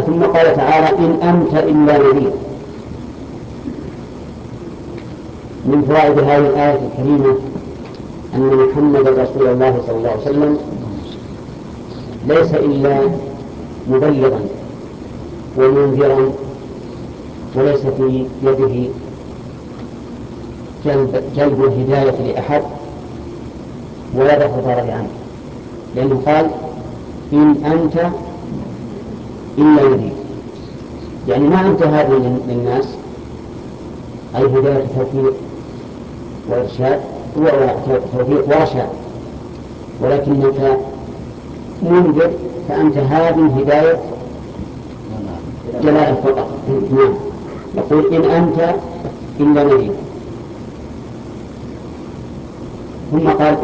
ثم قال تعالى إن أنت إلا نذير. من فوائد هذه الآية الكريمة أن محمد رسول الله صلى الله عليه وسلم ليس إلا مبلغا ومنذرا، وليس في يده جلب الهداية لأحد ولا دفع الضرر عنه، لأنه قال إن أنت إلا نذير، يعني ما أنت هادي للناس، أي هداية توفيق وإرشاد توفيق ورشاد، ولكنك منذر، فأنت هادي هداية جلال فقط. نعم، يقول إن أنت إلا نذير. ثم قال